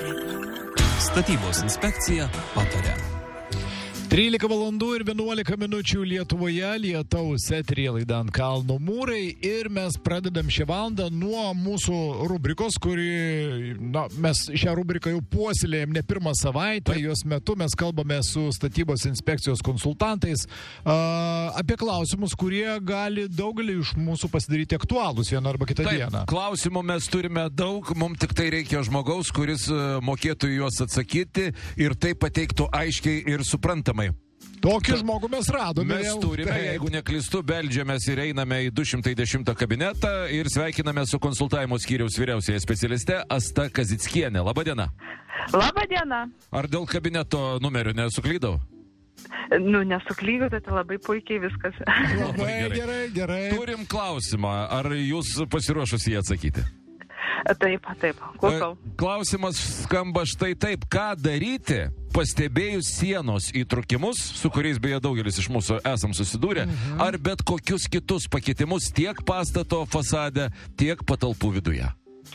Statybos inspekcija pataria. 13 valandų ir 11 minučių Lietuvoje, lietaus eteryje laida Ant kalno mūrai ir mes pradedam šią valandą nuo mūsų rubrikos, mes šią rubriką jau puoselėjom ne pirmą savaitę, jos metu mes kalbame su statybos inspekcijos konsultantais apie klausimus, kurie gali daugelį iš mūsų pasidaryti aktualūs vieną arba kitą dieną. Klausimų mes turime daug, mums tik tai reikia žmogaus, kuris mokėtų juos atsakyti ir tai pateiktų aiškiai ir suprantamai. Tokį žmogų mes radome. Mes turime, jeigu neklystu, beldžiamės ir einame į 210 kabinetą ir sveikiname su konsultavimo skyriaus vyriausiaja specialiste Asta Kazickienė. Labadiena. Labadiena. Ar dėl kabineto numerių nesuklydau? Nesuklydau, tai labai puikiai viskas. Labai gerai. Turim klausimą. Ar jūs pasiruošus jį atsakyti? Taip. Klausau. Klausimas skamba štai taip. Ką daryti, pastebėjus sienos įtrukimus, su kuriais beje daugelis iš mūsų esam susidūrę, ar bet kokius kitus pakitimus tiek pastato fasade, tiek patalpų viduje?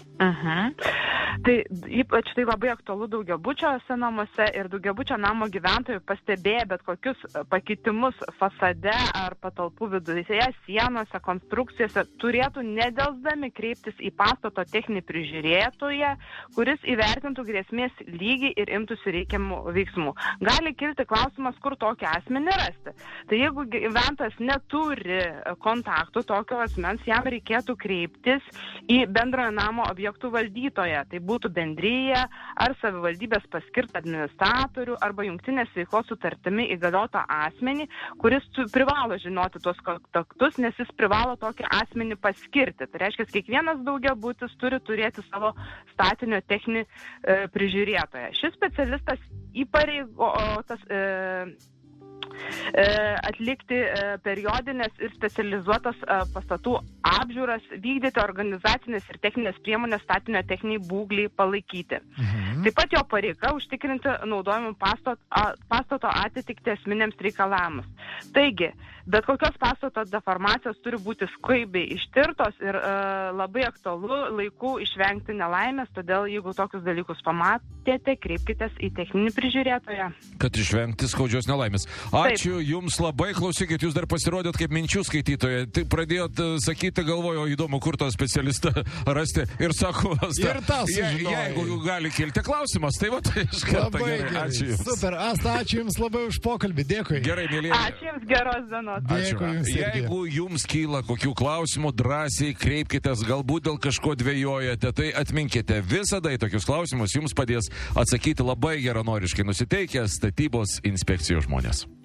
Tai ypač tai labai aktualu daugiabučiuose namuose ir daugiabučio namo gyventojų pastebėję bet kokius pakitimus fasade ar patalpų viduje, sienose, konstrukcijose, turėtų nedelsdami kreiptis į pastato techninį prižiūrėtoją, kuris įvertintų grėsmės lygį ir imtųsi reikiamų veiksmų. Gali kilti klausimas, kur tokį asmenį rasti. Tai jeigu gyventojas neturi kontaktų tokio asmens, jam reikėtų kreiptis į bendrojo namo objektų valdytoją. Tai būtų bendryja ar savivaldybės paskirtą administratorių arba jungtinės veiklos sutartimi įgaliotą asmenį, kuris privalo žinoti tuos kontaktus, nes jis privalo tokį asmenį paskirti. Tai reiškia, kiekvienas daugiabutis turi turėti savo statinio techninį prižiūrėtoją. Šis specialistas įpareigotas atlikti periodinės ir specializuotas pastatų apžiūras, vykdyti organizacinės ir techninės priemonės statinio techniniai būklei palaikyti. Taip pat jo pareiga užtikrinti naudojimų pastato atitikti esminiams reikalavimus. Taigi, bet kokios pastato deformacijos turi būti skaibiai ištirtos ir labai aktualu laiku išvengti nelaimės, todėl jeigu tokius dalykus pamatėte, kreipkitės į techninį prižiūrėtoją. Kad išvengti skaudžios nelaimės. Ačiū Jums labai, klausykit, jūs dar pasirodėt kaip minčių skaitytoja. Tai pradėjot sakyti, galvoju, įdomu, kur tą specialistą rasti. Ir sako, jeigu gali kilti klausimas, tai va, tai iš karto gerai. Ačiū Jums. Super, Asta, ačiū Jums labai už pokalbį. Dėkui. Gerai, mėlyje. Ačiū Jums, geros dienos. Dėkui Jums. Jeigu Jums kyla kokių klausimų, drąsiai kreipkitės, galbūt dėl kažko dvejojate, tai atminkite, visada į tokius klausimus Jums padės atsakyti labai geranoriškai nusiteikę statybos inspekcijos žmonės.